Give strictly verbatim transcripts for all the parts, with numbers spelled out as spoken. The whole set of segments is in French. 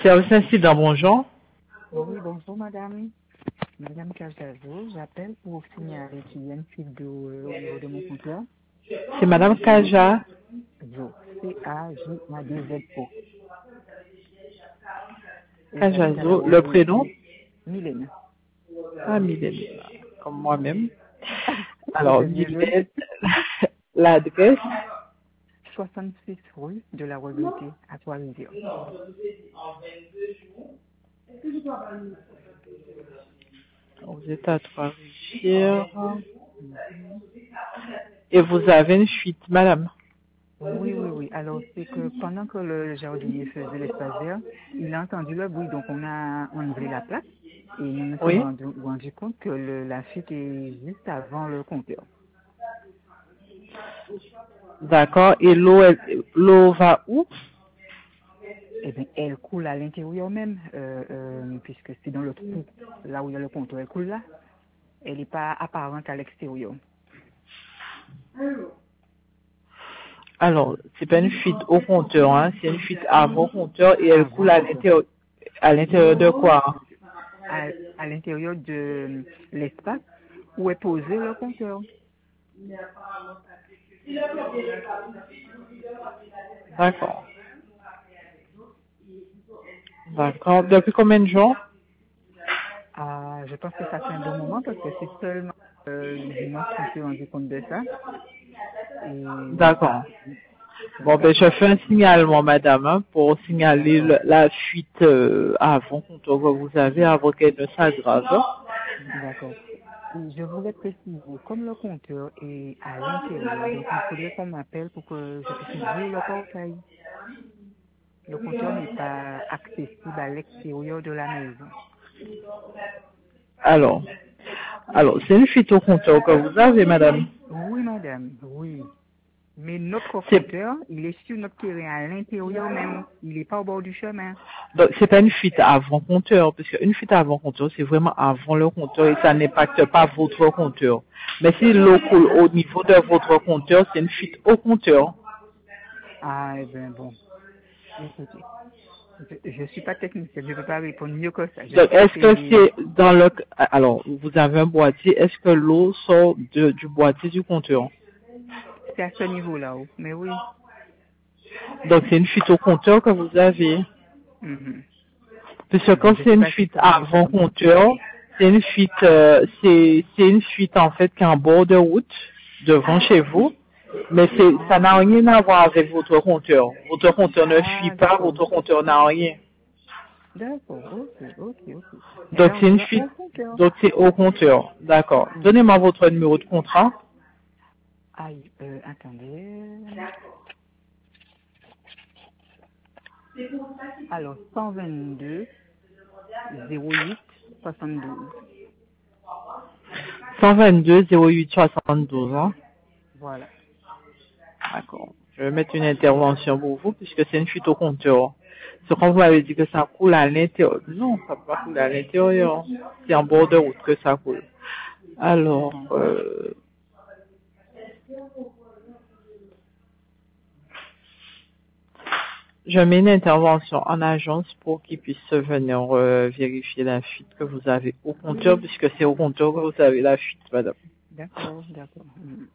Service incident, bonjour. Oui, bonjour madame. Madame Kajazo, j'appelle pour signaler qu'il y a une fuite d'eau euh, au niveau de mon compteur. C'est Madame Kaja. Zo, C A J A D Z O. Et j'habite à la Kajazo, le prénom? rue Mylène. Ah, Mylène, comme moi-même. Vous Alors, êtes bien jeune. Mylène, l'adresse? soixante-six rue de la Royauté à Trois-Rivières. Vous êtes à Trois-Rivières. Mhm. Et vous avez une fuite, madame? Oui, oui, oui. Alors, c'est que pendant que le jardinier faisait l'espace vert, il a entendu le bruit, donc on a enlevé la plaque et nous nous sommes Oui. rendu, rendu compte que le, la fuite est juste avant le compteur. D'accord. Et l'eau, elle- l'eau va où? Eh bien, elle coule à l'intérieur même, euh, euh, puisque c'est dans le trou, là où il y a le compteur, elle coule là. Elle n'est pas apparente à l'extérieur. Alors, c'est pas une fuite au compteur, hein. C'est une fuite avant compteur et elle Avant coule le à compteur. l'intérieur, à l'intérieur de quoi? À, à l'intérieur de l'espace où est posé le compteur. D'accord. D'accord. Depuis combien de jours? Ah, je pense que ça fait un bon moment parce que c'est seulement euh, dimanche qu'on s'est rendu compte de ça. Et D'accord. donc, Bon, ben, je fais un signalement, madame, hein, pour signaler d'accord, le- la fuite euh, avant compteur que vous avez avant qu'elle ne s'aggrave. d'accord. Et je voulais préciser, comme le compteur est à l'intérieur, donc il faudrait qu'on m'appelle pour que je puisse ouvrir le portail. Le compteur n'est pas accessible à l'extérieur de la maison. Alors, alors, c'est une fuite au compteur que vous avez, madame. Oui, madame, oui. Mais notre C'est, compteur, il est sur notre terrain, à l'intérieur même. Il n'est pas au bord du chemin. donc, c'est pas une fuite avant compteur, parce qu'une fuite avant compteur, c'est vraiment avant le compteur et ça n'impacte pas votre compteur. Mais si l'eau coule au niveau de votre compteur, c'est une fuite au compteur. Ah, eh bien, bon. Écoutez, je ne suis pas technicienne, je ne peux pas répondre mieux que ça. Je Donc, sais que est-ce que c'est c'est dans le, alors, vous avez un boîtier, est-ce que l'eau sort de- du boîtier du compteur? c'est à ce niveau-là. Oh. Mais oui. Donc, c'est une fuite au compteur que vous avez. Mhm. Puisque Bon, quand je ne c'est sais une pas si fuite ça va avant répondre. compteur, c'est une fuite, euh, c'est, c'est une fuite en fait qui est en bord de route, devant chez vous. Mais c'est, ça n'a Ah, rien à voir avec votre compteur. Votre compteur ne fuit ah pas, d'accord. votre compteur n'a rien. D'accord, ok, ok, ok. Eh Donc, bien, on c'est une doit fuite, au compteur. donc c'est au compteur. D'accord. Mhm. Donnez-moi votre numéro de contrat. Aïe, euh, attendez. Alors, cent vingt-deux zéro huit soixante-douze. cent vingt-deux zéro huit soixante-douze, hein. Voilà. D'accord. Je vais mettre une intervention pour vous puisque c'est une fuite au compteur. Ce qu'on vous avait dit que ça coule à l'intérieur. Non, ça peut pas couler à l'intérieur. C'est en bord de route que ça coule. Alors, Mhm. euh, je mets une intervention en agence pour qu'ils puissent venir euh, vérifier la fuite que vous avez au compteur puisque c'est au compteur que vous avez la fuite, madame. D'accord, d'accord. Mhm.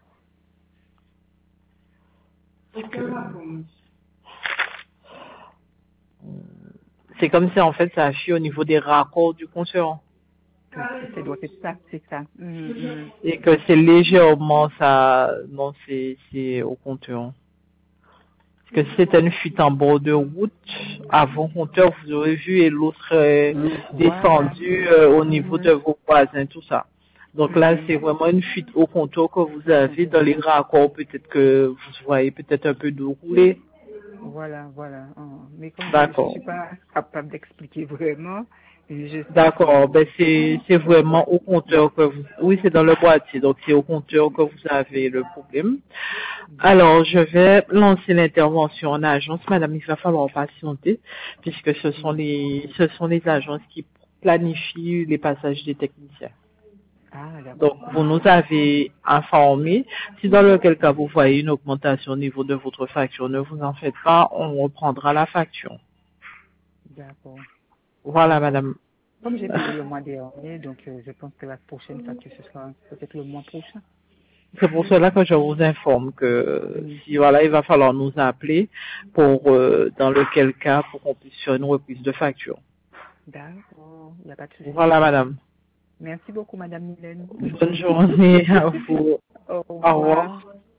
C'est comme si en fait ça fuit au niveau des raccords du compteur. Oui, ça doit être ça, c'est ça. Mhm, mhm. Et que c'est légèrement ça, non, c'est, c'est au compteur. Parce que si c'était une fuite en bord de route, avant compteur, vous aurez vu et l'eau serait Voilà. descendue euh, au niveau Mhm, de vos voisins, tout ça. Donc là, mhm. c'est vraiment une fuite au compteur que vous Au avez compteur. dans les raccords. Peut-être que vous voyez peut-être un peu d'eau rouler. Voilà, voilà. Oh, mais comme je ne D'accord. suis pas capable d'expliquer vraiment, je sais D'accord, que ben c'est c'est vraiment au compteur que vous... Oui, c'est dans le boîtier, donc c'est au compteur que vous avez le problème. Alors, je vais lancer l'intervention en agence. Madame, il va falloir patienter, puisque ce sont Mhm. les ce sont les agences qui planifient les passages des techniciens. Ah, Donc, d'accord, vous nous d'accord. avez informé. Si dans lequel cas vous voyez une augmentation au niveau de votre facture, ne vous en faites pas, on reprendra la facture. D'accord. Voilà, madame. Comme j'ai payé le mois dernier, donc euh, je pense que la prochaine facture, ce sera peut-être le mois prochain. C'est pour cela que je vous informe que Oui. si voilà, il va falloir nous appeler pour euh, dans lequel cas pour qu'on puisse faire une reprise de facture. D'accord, il n'y a pas de souci. Voilà, madame. Merci beaucoup, Madame Mylène. Bonne journée à vous. Au Au revoir. revoir.